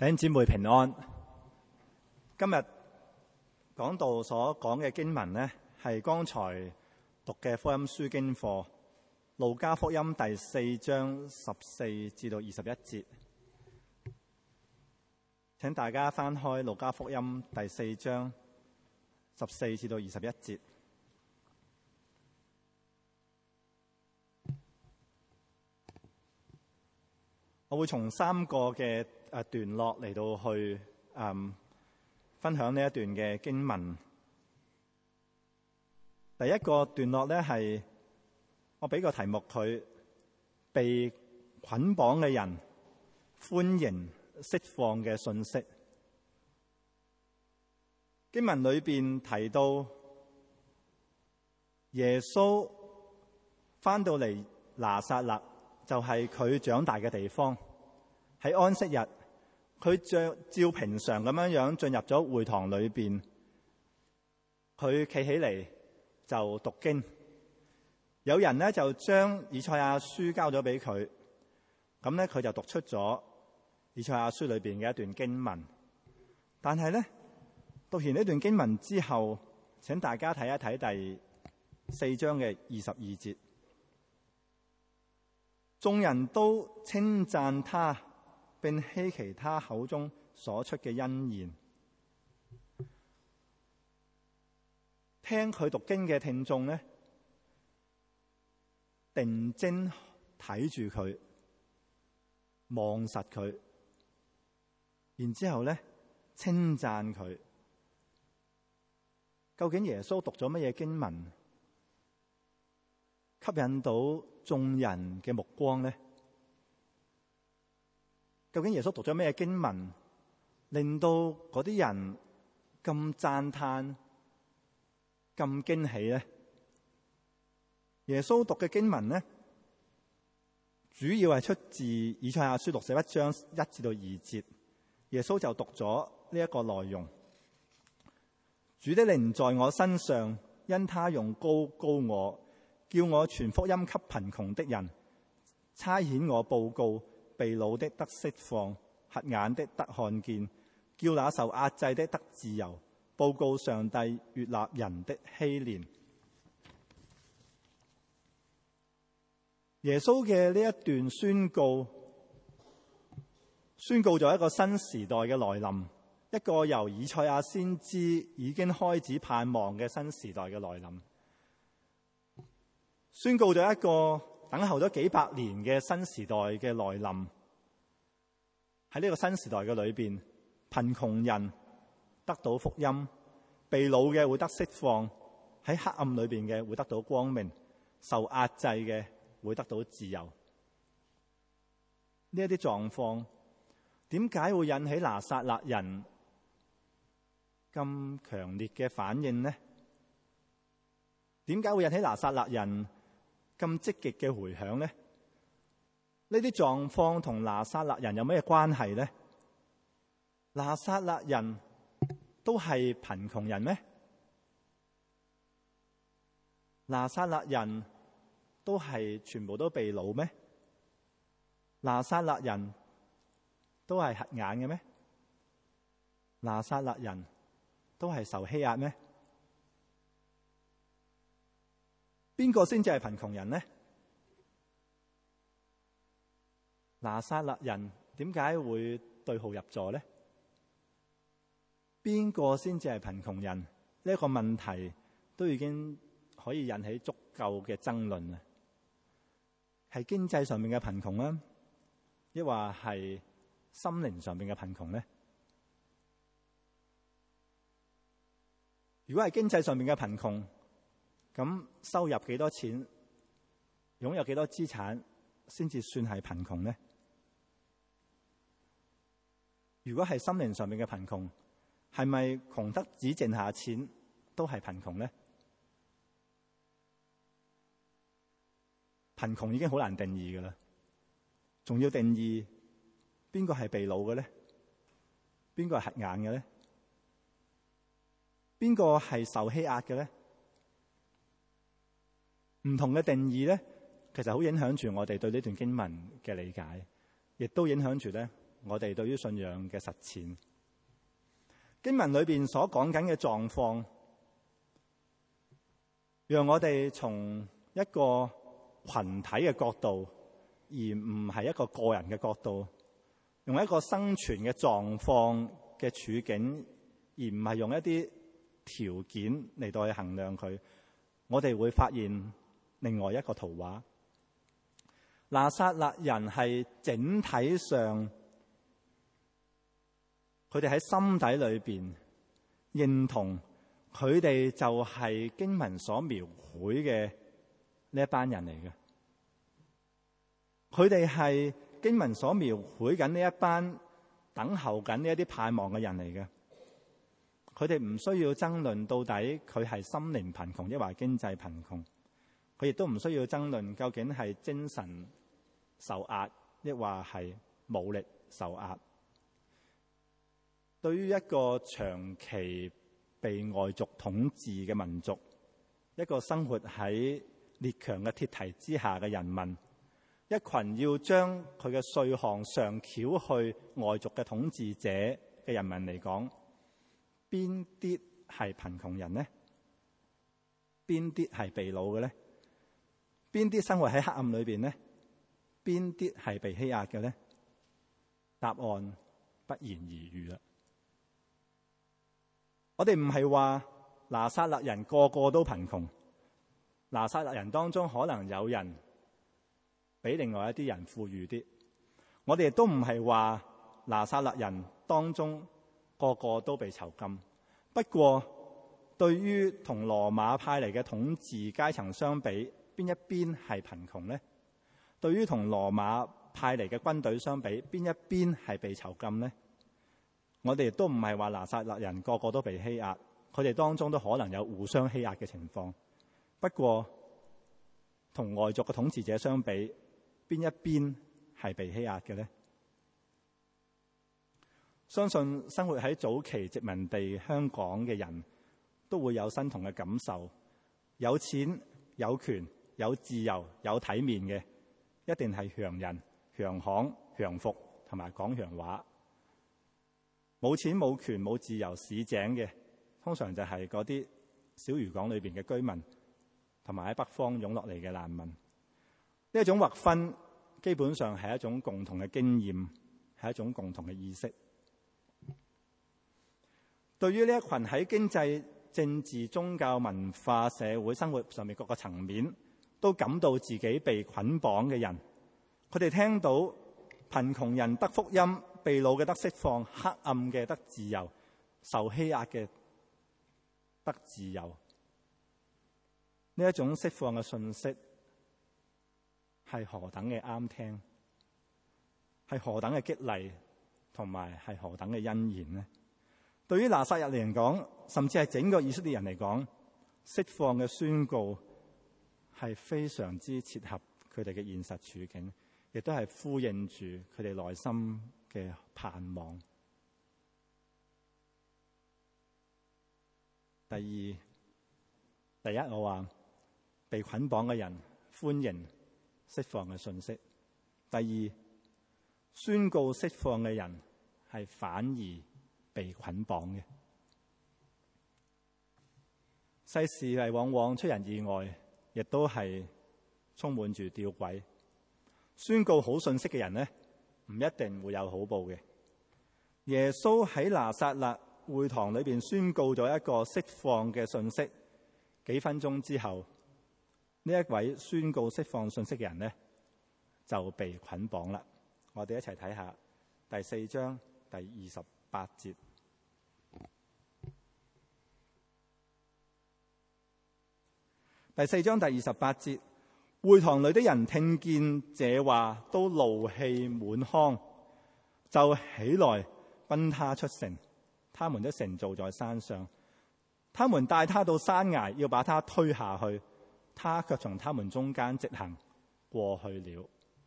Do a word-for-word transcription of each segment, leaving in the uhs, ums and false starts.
弟兄姊妹平安。今日講道所講嘅經文呢，係剛才讀嘅福音書經課，路加福音第四章十四至到二十一節。請大家翻開路加福音第四章十四至到二十一節。我會從三個嘅誒段落嚟到去誒、嗯、分享呢一段嘅經文。第一個段落咧係我俾個題目佢，被捆綁嘅人歡迎釋放嘅信息。經文裏邊提到耶穌翻到嚟拿撒勒，就係佢長大嘅地方。喺安息日，佢照照平常咁樣樣進入咗會堂裏邊，佢企起嚟就讀經。有人呢就將以賽亞書交咗俾佢，咁呢佢就讀出咗以賽亞書裏邊嘅一段經文。但係呢，讀完呢段經文之後，請大家睇一睇第四章嘅二十二節。眾人都稱讚他，並希奇他口中所出嘅恩言。聽佢讀經嘅聽眾呢，定睛睇住佢，望實佢，然之後呢稱讚佢。究竟耶穌讀咗乜嘢經文，吸引到眾人嘅目光呢？究竟耶穌讀咗咩經文，令到嗰啲人咁讚嘆、咁驚喜呢？耶穌讀嘅經文呢，主要係出自以賽亞書六十一章一至到二節。耶穌就讀咗呢一個內容：主的靈在我身上，因他用膏膏我，叫我傳福音給貧窮的人，差遣我報告被擄的得釋放，瞎眼的得看見，叫那受壓制的得自由，報告上帝悅納人的禧年。耶穌嘅呢一段宣告，宣告咗一個新時代嘅來臨，一個由以賽亞先知已經開始盼望嘅新時代嘅來臨，宣告咗一個等候咗幾百年嘅新時代嘅來臨。喺呢個新時代嘅裏邊，貧窮人得到福音，被擄嘅會得釋放，喺黑暗裏邊嘅會得到光明，受壓制嘅會得到自由。呢一啲狀況點解會引起拿撒勒人咁強烈嘅反應呢？點解會引起拿撒勒人咁積極嘅回響呢？呢啲狀況同拿撒勒人有咩關係呢？拿撒勒人都係貧窮人咩？拿撒勒人都係全部都被擄咩？拿撒勒人都係瞎眼嘅咩？拿撒勒人都係受欺壓咩？邊個先至係貧窮人呢？拿撒勒人點解會對號入座呢？邊個先至係貧窮人？呢、這、一個問題都已經可以引起足夠嘅爭論啊！係經濟上面嘅貧窮啦，抑或係心靈上面嘅貧窮呢？如果係經濟上面嘅貧窮，咁收入幾多錢，擁有幾多資產先至算係貧窮呢？如果係心靈上面嘅貧窮，係咪窮得只剩下錢都係貧窮呢？貧窮已經好難定義㗎喇，仲要定義邊個係被擄嘅呢？邊個係瞎眼嘅呢？邊個係受欺壓嘅呢？唔同嘅定義呢，其實好影響住我哋對呢段經文嘅理解，亦都影響住咧我哋對於信仰嘅實踐。經文裏邊所講緊嘅狀況，讓我哋從一個群體嘅角度，而唔係一個個人嘅角度，用一個生存嘅狀況嘅處境，而唔係用一啲條件嚟到去衡量佢。我哋會發現另外一個圖畫。拿撒勒人係整體上，佢哋喺心底裏邊認同佢哋就係經文所描繪嘅呢一班人嚟嘅。佢哋係經文所描繪緊呢一班等候緊呢一啲盼望嘅人嚟嘅。佢哋唔需要爭論到底佢係心靈貧窮抑或經濟貧窮，佢亦都唔需要爭論究竟係精神受壓抑或係武力受壓。對於一個長期被外族統治嘅民族，一個生活喺列強嘅鐵蹄之下嘅人民，一群要將佢嘅稅項上繳去外族嘅統治者嘅人民嚟講，邊啲係貧窮人呢？邊啲係被擄嘅呢？邊啲生活喺黑暗裏邊呢？邊啲係被欺壓嘅呢？答案不言而喻啦。我哋唔係話拿撒勒人個個都貧窮，拿撒勒人當中可能有人比另外一啲人富裕啲。我哋亦都唔係話拿撒勒人當中個個都被囚禁。不過對於同羅馬派嚟嘅統治階層相比，邊一邊係貧窮呢？對於同羅馬派嚟嘅軍隊相比，邊一邊係被囚禁呢？我哋亦都唔係話拿撒勒人個個都被欺壓，佢哋當中都可能有互相欺壓嘅情況。不過同外族嘅統治者相比，邊一邊係被欺壓嘅呢？相信生活喺早期殖民地香港嘅人都會有相同嘅感受。有錢、有權、有自由、有體面嘅，一定係洋人、洋行、洋服同埋講洋話。冇錢冇權冇自由市井嘅，通常就係嗰啲小漁港裏邊嘅居民，同埋喺北方湧落嚟嘅難民。呢一種劃分基本上係一種共同嘅經驗，係一種共同嘅意識。對於呢一群喺經濟、政治、宗教、文化、社會生活上面各個層面都感到自己被捆綁嘅人，佢哋聽到貧窮人得福音，被擄嘅得釋放，黑暗嘅得自由，受欺壓嘅得自由，呢一種釋放嘅信息係何等嘅啱聽，係何等嘅激勵，同埋係何等嘅欣然呢？對於拿撒勒人嚟講，甚至係整個以色列人嚟講，釋放嘅宣告係非常之切合佢哋嘅現實處境，亦都係呼應住佢哋內心嘅盼望。第二，第一我話被捆綁嘅人歡迎釋放嘅信息；第二，宣告釋放嘅人係反而被捆綁嘅。世事係往往出人意外，亦都係充滿住吊詭。宣告好信息嘅人呢，唔一定會有好報嘅。耶穌喺拿撒勒會堂裏邊宣告咗一個釋放嘅信息，幾分鐘之後，呢一位宣告釋放信息嘅人呢，就被捆綁啦。我哋一齊睇下第四章第二十八節。第四章第二十八節，會堂裏的人聽見這話，都怒氣滿腔，就起來奔他出城。他們的城造在山上，他們帶他到山崖，要把他推下去，他卻從他們中間直行過去了。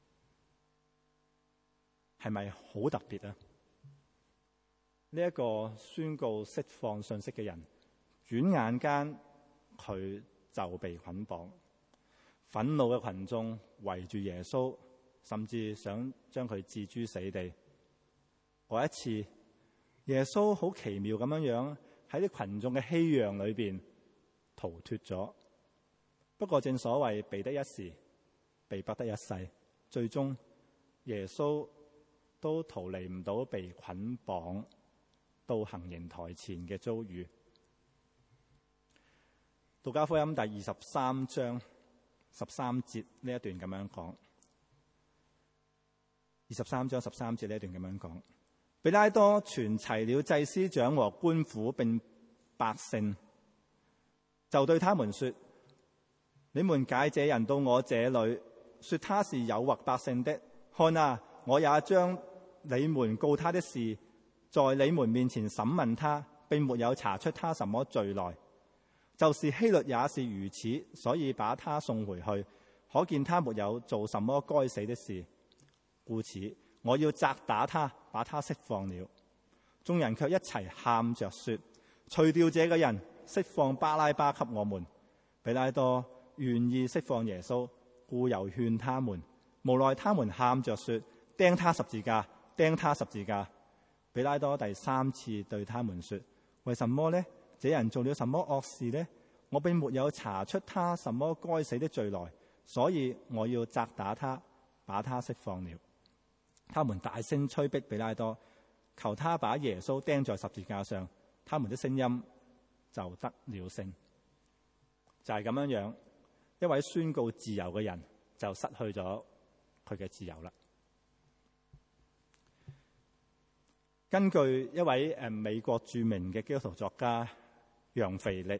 係咪好特別啊？呢、這、一個宣告釋放信息嘅人，轉眼間佢就被捆綁。憤怒嘅群眾圍住耶穌，甚至想將佢置諸死地。 嗰一次，耶穌好奇妙咁樣樣喺啲群眾嘅熙攘裏邊逃脫咗。不過正所謂避得一時，避不得一世，最終耶穌都逃離唔到被捆綁到行刑台前嘅遭遇。路加福音第二十三章十三節呢一段咁樣講，二十三章十三節呢一段咁樣講，彼拉多傳齊了祭司長和官府並百姓，就對他們說：你們解這人到我這裏，說他是誘惑百姓的。看啊，我也將你們告他的事在你們面前審問他，並沒有查出他什麼罪來。就是希律也是如此，所以把他送回去，可見他沒有做什麼該死的事。故此我要責打他，把他釋放了。眾人卻一齊喊着說：除掉這個人，釋放巴拉巴給我們。彼拉多願意釋放耶穌，故又勸他們，無奈他們喊着說：釘他十字架，釘他十字架。彼拉多第三次對他們說：為什麼呢？這人做了什麼惡事呢？我並沒有查出他什麼該死的罪來，所以我要責打他，把他釋放了。他們大聲催逼彼拉多，求他把耶穌釘在十字架上。他們的聲音就得了聲。就係咁樣樣，一位宣告自由嘅人就失去咗佢嘅自由啦。根據一位誒美國著名嘅基督徒作家楊腓力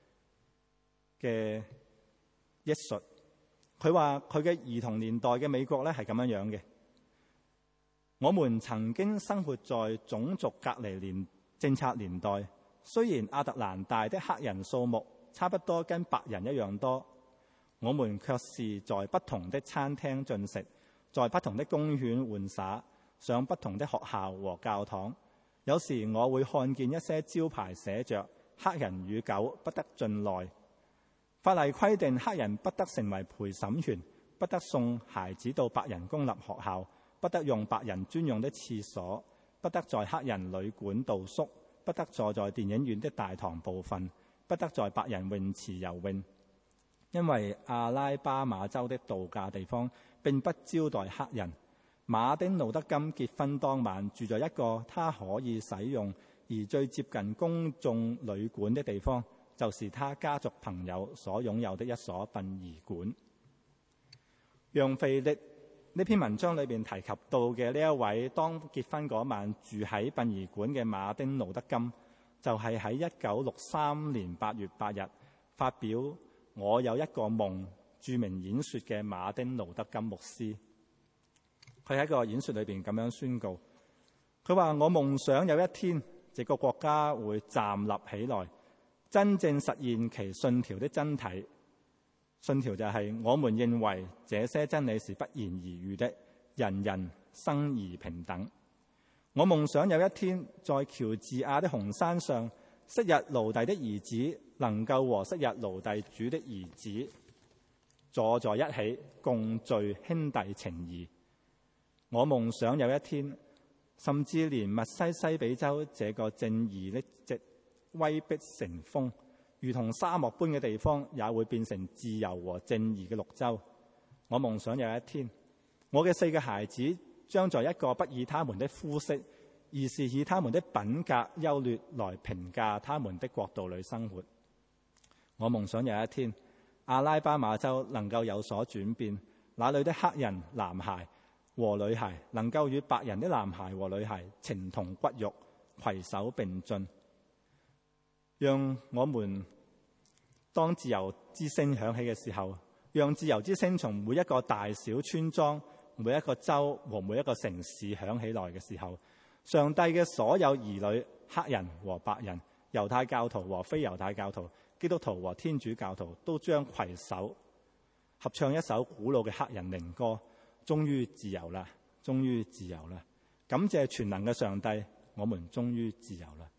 嘅憶述，佢話佢嘅兒童年代嘅美國咧係咁樣樣嘅。我們曾經生活在種族隔離年政策年代，雖然亞特蘭大的黑人數目差不多跟白人一樣多，我們卻是在不同的餐廳進食，在不同的公園玩耍，上不同的學校和教堂。有時我會看見一些招牌寫着黑人與狗不得進內。法例規定黑人不得成為陪審員，不得送孩子到白人公立學校，不得用白人專用的廁所，不得在黑人旅館度宿，不得坐在電影院的大堂部分，不得在白人泳池游泳。因為阿拉巴馬州的度假地方並不招待黑人。馬丁路德金結婚當晚住在一個他可以使用而最接近公眾旅館的地方，就是他家族朋友所擁有的一所殯儀館。楊腓力呢篇文章裏面提及到嘅呢一位當結婚嗰晚住喺殯儀館嘅馬丁路德金，就係喺一九六三年八月八日發表我有一個夢著名演說嘅馬丁路德金牧師。佢喺個演說裏邊咁樣宣告，佢話：我夢想有一天，這個國家會站立起來，真正實現其信條的真諦。信條就係我們認為這些真理是不言而喻的，人人生而平等。我夢想有一天，在喬治亞的紅山上，昔日奴隸的兒子能夠和昔日奴隸主的兒子坐在一起，共聚兄弟情誼。我夢想有一天，甚至連密西西比州這個正義的直威逼成風，如同沙漠般嘅地方，也會變成自由和正義嘅綠洲。我夢想有一天，我嘅四個孩子將在一個不以他們的膚色，而是以他們的品格優劣來評價他們的國度裏生活。我夢想有一天，阿拉巴馬州能夠有所轉變，那裏的黑人男孩和女孩能夠與白人的男孩和女孩情同骨肉，攜手並進。讓我們當自由之聲響起嘅時候，讓自由之聲從每一個大小村莊、每一個州和每一個城市響起來嘅時候，上帝嘅所有兒女，黑人和白人、猶太教徒和非猶太教徒、基督徒和天主教徒，都將攜手合唱一首古老嘅黑人靈歌。終於自由啦！終於自由啦！感謝全能嘅上帝，我們終於自由啦！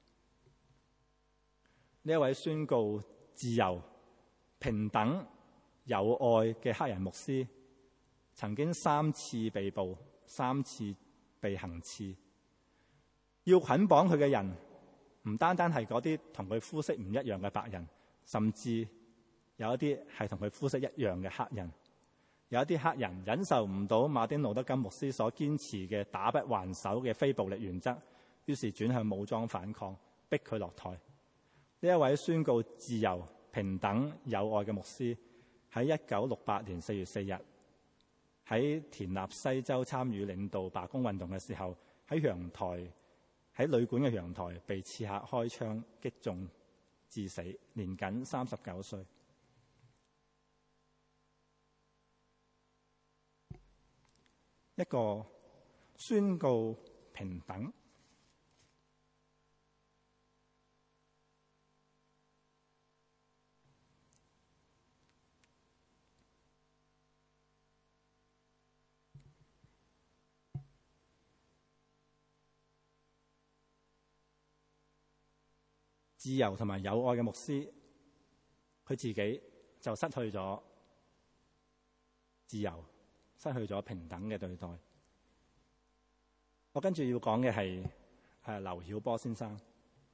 呢一位宣告自由、平等、有愛嘅黑人牧師，曾經三次被捕，三次被行刺。 要捆綁佢嘅人唔單單係嗰啲同佢膚色唔一樣嘅白人，甚至有一啲係同佢膚色一樣嘅黑人。有一啲黑人忍受唔到馬丁路德金牧師所堅持嘅打不還手嘅非暴力原則，於是轉向武裝反抗，逼佢落台。呢一位宣告自由、平等、友愛嘅牧師，喺一九六八年四月四日喺田納西州參與領導罷工運動嘅時候，喺陽台喺旅館嘅陽台被刺客開槍擊中致死，年僅三十九歲。一個宣告平等、自由同埋友愛嘅牧師，佢自己就失去咗自由，失去咗平等嘅對待。我跟住要講嘅係誒劉曉波先生。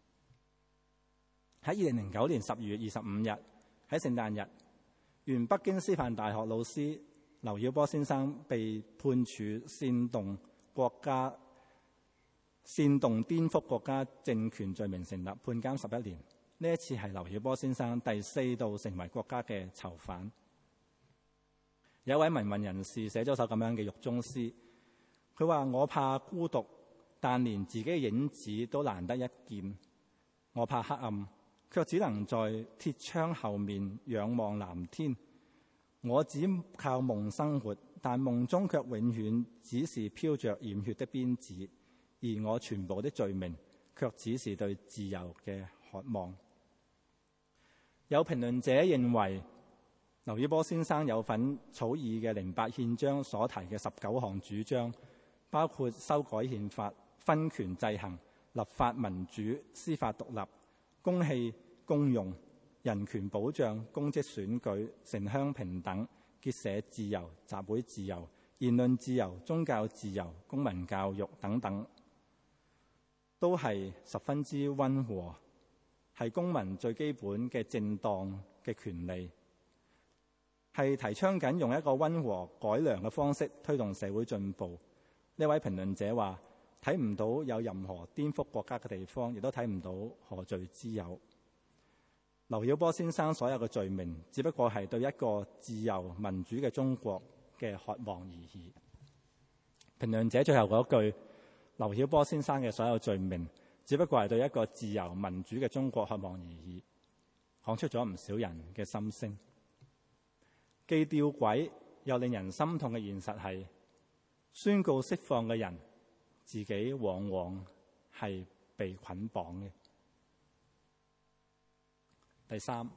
喺二零零九年十二月二十五日喺聖誕日，原北京師範大學老師劉曉波先生被判處煽動國家、煽動顛覆國家政權罪名成立，判監十一年。呢一次係劉曉波先生第四度成為國家嘅囚犯。有一位民運人士寫咗首咁樣嘅獄中詩，佢話：我怕孤獨，但連自己嘅影子都難得一見。我怕黑暗，卻只能在鐵窗後面仰望藍天。我只靠夢生活，但夢中卻永遠只是飄着染血的鞭子，而我全部的罪名卻只是對自由嘅渴望。有評論者認為，劉曉波先生有份草擬嘅零八憲章所提嘅十九項主張，包括修改憲法、分權制衡、立法民主、司法獨立、公器公用、人權保障、公職選舉、城鄉平等、結社自由、集會自由、言論自由、宗教自由、公民教育等等，都係十分之溫和，係公民最基本嘅正當嘅權利。係提倡緊用一個溫和改良嘅方式推動社會進步。呢位評論者話：睇唔到有任何顛覆國家嘅地方，亦都睇唔到何罪之有。劉曉波先生所有嘅罪名，只不過係對一個自由民主嘅中國嘅渴望而已。評論者最後嗰句：劉曉波先生嘅所有罪名，只不過係對一個自由民主嘅中國渴望而已，講出咗唔少人嘅心聲。既吊詭又令人心痛嘅現實係，宣告釋放嘅人自己往往係被捆綁嘅。第三，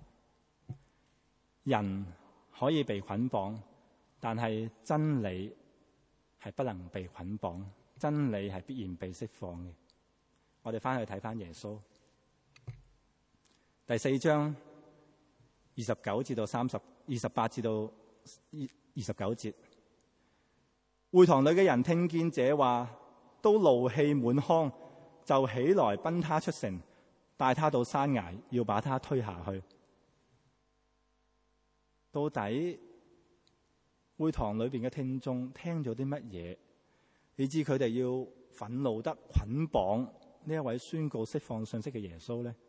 人可以被捆綁，但係真理係不能被捆綁，真理係必然被釋放嘅。我哋翻去睇翻耶穌第四章二十九至到三十。二十八至到二十九節，會堂裏嘅人聽見這話，都怒氣滿腔，就起來奔他出城，帶他到山崖，要把他推下去。到底會堂裏邊嘅聽眾聽咗啲乜嘢，以致佢哋要憤怒得捆綁呢一位宣告釋放信息嘅耶穌呢？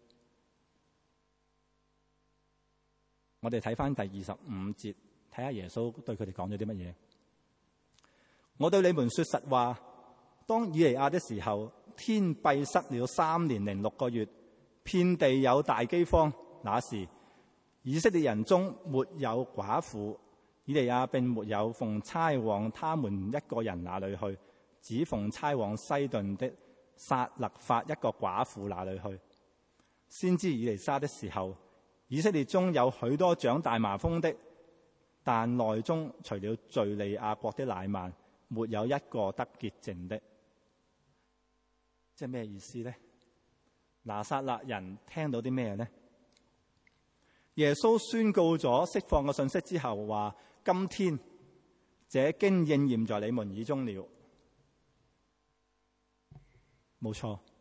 我哋睇翻第二十五節，睇下耶穌對佢哋講咗啲乜嘢。我對你們說實話，當以利亞的時候，天閉塞了三年零六個月，遍地有大饑荒。那時以色列人中沒有寡婦，以利亞並沒有奉差往他們一個人那裏去，只奉差往西頓的撒勒法一個寡婦那裏去。先知以利沙的時候，以色列中有許多長大麻風的，但內中除了敘利亞國的乃縵，沒有一個得潔淨的。即係咩意思呢？拿撒勒人聽到啲咩呢？耶穌宣告咗釋放嘅信息之後，話：今天這經應驗在你們耳中了。冇錯，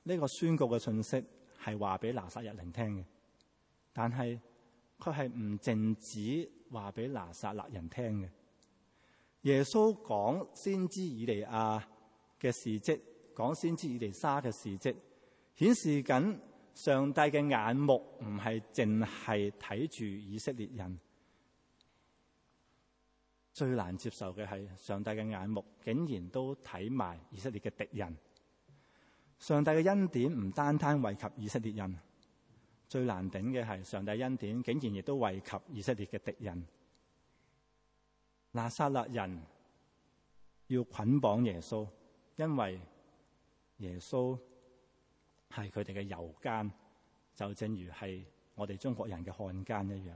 呢個宣告嘅信息係話俾拿撒勒人聽嘅，但係佢係唔淨止話俾拿撒勒人聽嘅。耶穌講先知以利亞嘅事蹟，講先知以利沙嘅事蹟，顯示緊上帝嘅眼目唔係淨係睇住以色列人。最難接受嘅係上帝嘅眼目竟然都睇埋以色列嘅敵人。上帝嘅恩典唔單單惠及以色列人，最難頂嘅係上帝恩典竟然亦都惠及以色列嘅敵人。拿撒勒人要捆綁耶穌，因為耶穌係佢哋嘅猶奸，就正如係我哋中國人嘅漢奸一樣。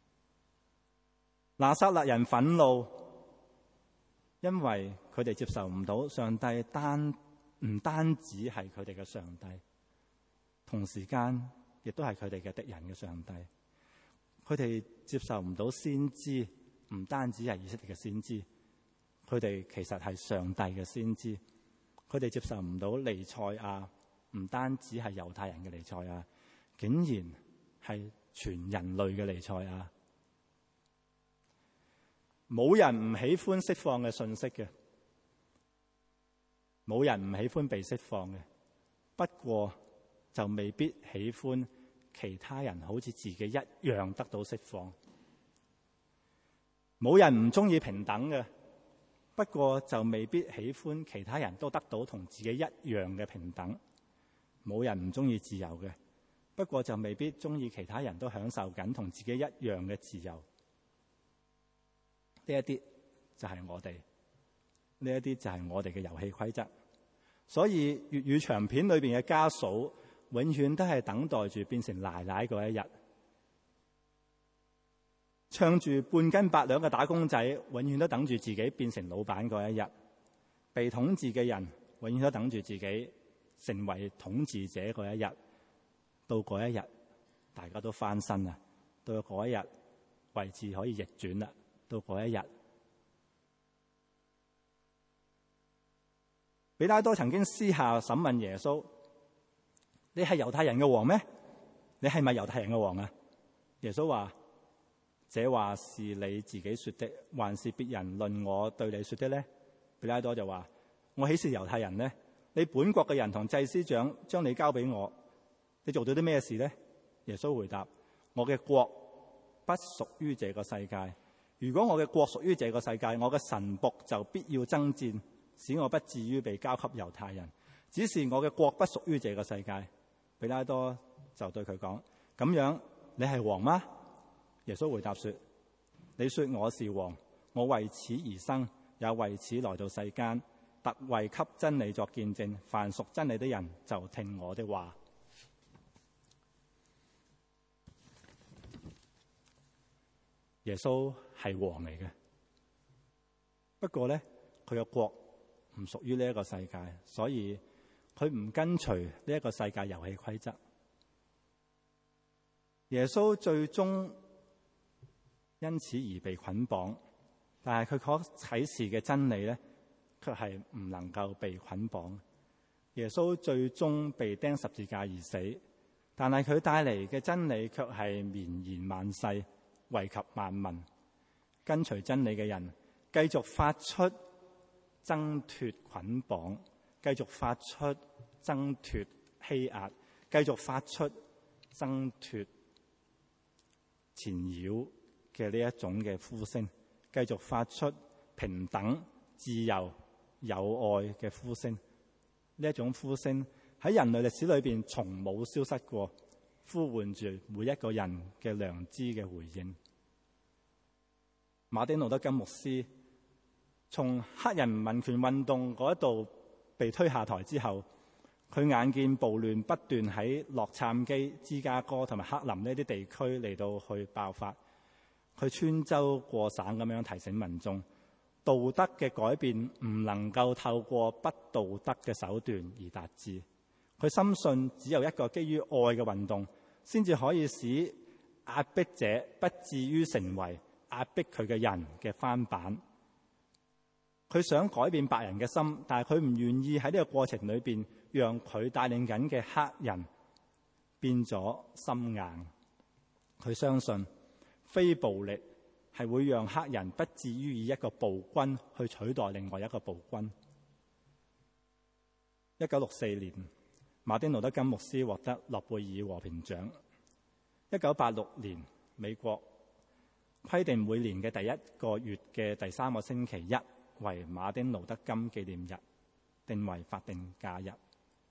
拿撒勒人憤怒，因為佢哋接受唔到上帝單唔單止係佢哋嘅上帝，同時間亦都係佢哋嘅敵人嘅上帝。佢哋接受唔到先知，唔單止係以色列嘅先知，佢哋其實係上帝嘅先知。佢哋接受唔到彌賽亞，唔單止係猶太人嘅彌賽亞，竟然係全人類嘅彌賽亞。冇人唔喜歡釋放嘅信息嘅，冇人唔喜歡被釋放嘅，不過就未必喜歡其他人好似自己一樣得到釋放。冇人唔中意平等嘅，不過就未必喜歡其他人都得到同自己一樣嘅平等。冇人唔中意自由嘅，不過就未必中意其他人都享受緊同自己一樣嘅自由。呢一啲就係我哋，呢一啲就係我哋嘅遊戲規則。所以粵語長片裏邊嘅家嫂，永遠都係等待住變成奶奶嗰一日。唱住半斤八兩嘅打工仔，永遠都等住自己變成老闆嗰一日。被統治嘅人，永遠都等住自己成為統治者嗰一日。到嗰一日，大家都翻身啦。到嗰一日，位置可以逆轉啦。到嗰一日，彼拉多曾經私下審問耶穌：你係猶太人嘅王咩？你係咪猶太人嘅王啊？耶穌話：這話是你自己說的，還是別人論我對你說的呢？彼拉多就話：我豈是猶太人呢？你本國嘅人同祭司長將你交俾我，你做到啲咩事呢？耶穌回答：我嘅國不屬於這個世界。如果我嘅國屬於這個世界，我嘅臣僕就必要爭戰，使我不至於被交給猶太人。只是我嘅國不屬於這個世界。彼拉多就對佢講：咁樣你係王嗎？耶穌回答說：你說我是王，我為此而生，也為此來到世間，特為給真理作見證。凡屬真理的人就聽我的話。耶穌係王嚟嘅，不過咧，佢嘅國唔屬於呢一個世界，所以佢唔跟隨呢一個世界遊戲規則。耶穌最終因此而被捆綁，但係佢所啟示嘅真理咧，卻係唔能夠被捆綁。耶穌最終被釘十字架而死，但係佢帶嚟嘅真理卻係綿延萬世，惠及萬民。跟隨真理嘅人繼續發出掙脫捆綁，繼續發出掙脫欺壓，繼續發出掙脫纏繞嘅呢一種嘅呼聲，繼續發出平等、自由、有愛嘅呼聲。呢一種呼聲喺人類歷史裏邊從冇消失過，呼喚住每一個人嘅良知嘅回應。馬丁路德金牧師從黑人民權運動嗰度被推下台之後，佢眼見暴亂不斷喺洛杉磯、芝加哥同埋克林呢啲地區嚟到去爆發，佢穿州過省咁樣提醒民眾，道德嘅改變唔能夠透過不道德嘅手段而達至。佢深信只有一個基於愛嘅運動，先至可以使壓迫者不至於成為壓迫佢嘅人嘅翻版。佢想改變白人嘅心，但係佢唔願意喺呢個過程裏邊讓佢帶領緊嘅黑人變咗心硬。佢相信非暴力係會讓黑人不至於以一個暴君去取代另外一個暴君。一九六四年，馬丁路德金牧師獲得諾貝爾和平獎。一九八六年，美國規定每年嘅第一個月嘅第三個星期一為馬丁路德金紀念日，定為法定假日。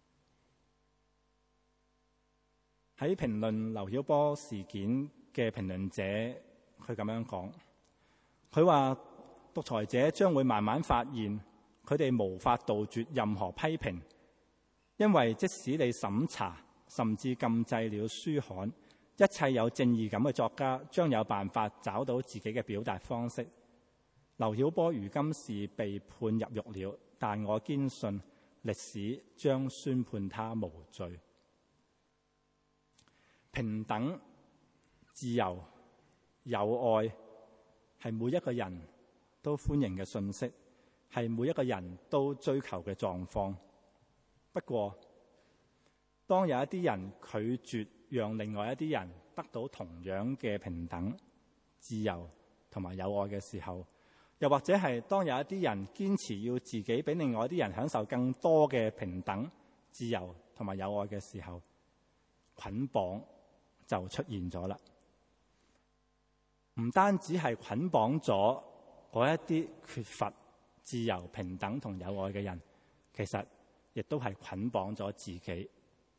喺評論劉曉波事件嘅評論者，佢咁樣講，佢話獨裁者將會慢慢發現，佢哋無法杜絕任何批評，因為即使你審查甚至禁制了書刊，一切有正義感嘅作家將有辦法找到自己嘅表達方式。劉曉波如今是被判入獄了，但我堅信歷史將宣判他無罪。平等、自由、友愛係每一個人都歡迎嘅訊息，係每一個人都追求嘅狀況。不過，當有一啲人拒絕讓另外一啲人得到同樣嘅平等、自由同埋友愛嘅時候，又或者係當有一啲人堅持要自己比另外一啲人享受更多嘅平等、自由同埋友愛嘅時候，捆綁就出現咗啦。唔單止係捆綁咗嗰一啲缺乏自由、平等同友愛嘅人，其實亦都係捆綁咗自己，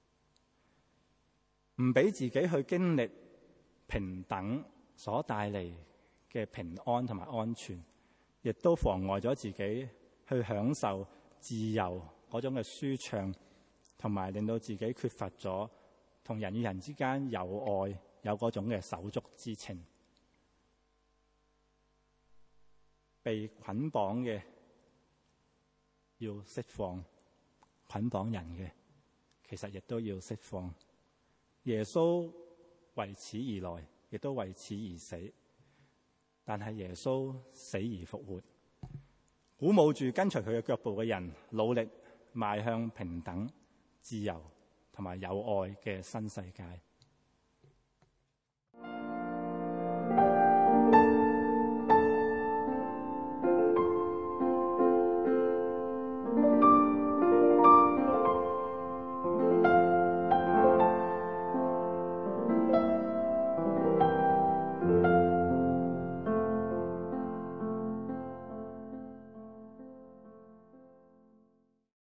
唔俾自己去經歷平等所帶嚟嘅平安同埋安全，亦都妨礙咗自己去享受自由嗰種嘅舒暢，同埋令到自己缺乏咗同人與人之間有愛、有嗰種嘅手足之情。被捆綁嘅要釋放，捆綁人嘅其實亦都要釋放。耶穌為此而來，亦都為此而死。但係耶穌死而復活，鼓舞住跟隨佢嘅腳步嘅人，努力邁向平等、自由同埋友愛嘅新世界。